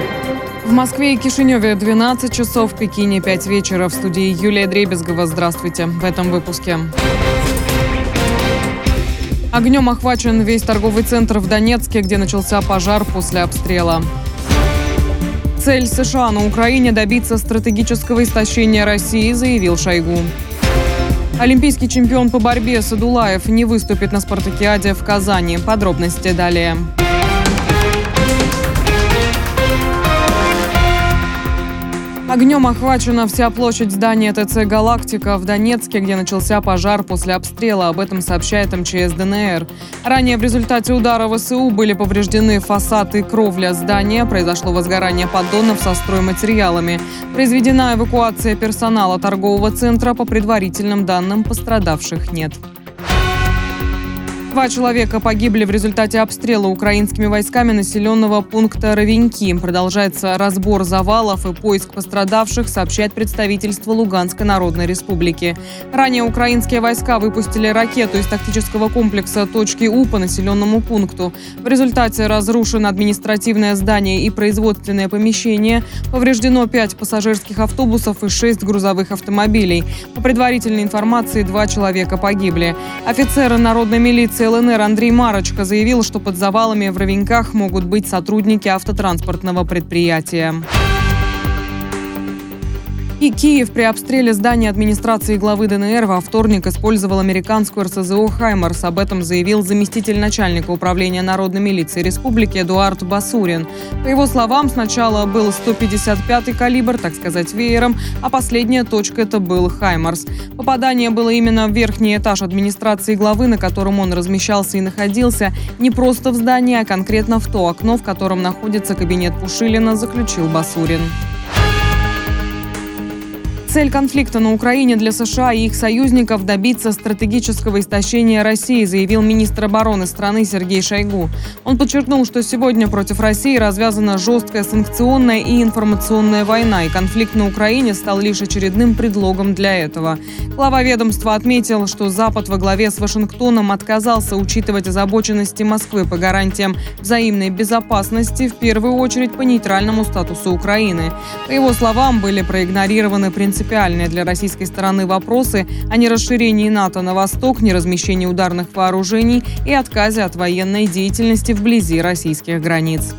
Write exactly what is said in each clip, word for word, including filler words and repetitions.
В Москве и Кишиневе двенадцать часов, в Пекине пять вечера. В студии Юлия Дребезгова. Здравствуйте. В этом выпуске. Огнем охвачен весь торговый центр в Донецке, где начался пожар после обстрела. Цель США на Украине – добиться стратегического истощения России, заявил Шойгу. Олимпийский чемпион по борьбе Садулаев не выступит на спартакиаде в Казани. Подробности далее. Огнем охвачена вся площадь здания ТЦ «Галактика» в Донецке, где начался пожар после обстрела. Об этом сообщает эм че эс дэ эн эр. Ранее в результате удара вэ эс у были повреждены фасад и кровля здания. Произошло возгорание поддонов со стройматериалами. Произведена эвакуация персонала торгового центра. По предварительным данным, пострадавших нет. Два человека погибли в результате обстрела украинскими войсками населенного пункта Ровеньки. Продолжается разбор завалов и поиск пострадавших, сообщает представительство Луганской Народной Республики. Ранее украинские войска выпустили ракету из тактического комплекса точки У по населенному пункту. В результате разрушено административное здание и производственное помещение. Повреждено пять пассажирских автобусов и шесть грузовых автомобилей. По предварительной информации, два человека погибли. Офицер народной милиции эл эн эр Андрей Марочка заявил, что под завалами в Ровеньках могут быть сотрудники автотранспортного предприятия. И Киев при обстреле здания администрации главы дэ эн эр во вторник использовал американскую эр эс зэ о «Хаймарс». Об этом заявил заместитель начальника управления народной милиции республики Эдуард Басурин. По его словам, сначала был сто пятьдесят пятый калибр, так сказать, веером, а последняя точка – это был «Хаймарс». Попадание было именно в верхний этаж администрации главы, на котором он размещался и находился, не просто в здании, а конкретно в то окно, в котором находится кабинет Пушилина, заключил Басурин. Цель конфликта на Украине для США и их союзников – добиться стратегического истощения России, заявил министр обороны страны Сергей Шойгу. Он подчеркнул, что сегодня против России развязана жесткая санкционная и информационная война, и конфликт на Украине стал лишь очередным предлогом для этого. Глава ведомства отметил, что Запад во главе с Вашингтоном отказался учитывать озабоченности Москвы по гарантиям взаимной безопасности, в первую очередь по нейтральному статусу Украины. По его словам, были проигнорированы принципы принципиальные для российской стороны вопросы о нерасширении НАТО на восток, неразмещении ударных вооружений и отказе от военной деятельности вблизи российских границ.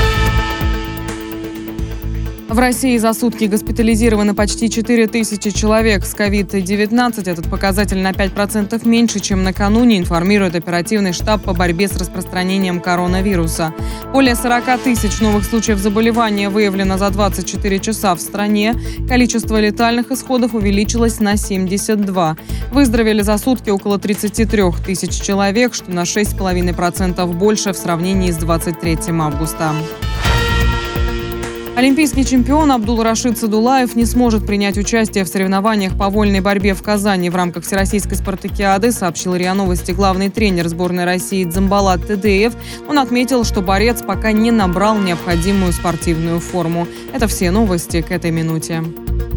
В России за сутки госпитализированы почти четыре тысячи человек с ковид девятнадцать. Этот показатель на пять процентов меньше, чем накануне, информирует оперативный штаб по борьбе с распространением коронавируса. Более сорок тысяч новых случаев заболевания выявлено за двадцать четыре часа в стране. Количество летальных исходов увеличилось на семьдесят два. Выздоровели за сутки около тридцать три тысяч человек, что на шесть целых пять десятых процента больше в сравнении с двадцать третьим августа. Олимпийский чемпион Абдул-Рашид Садулаев не сможет принять участие в соревнованиях по вольной борьбе в Казани в рамках Всероссийской спартакиады, сообщил РИА Новости главный тренер сборной России Дзамбалат Тедеев. Он отметил, что борец пока не набрал необходимую спортивную форму. Это все новости к этой минуте.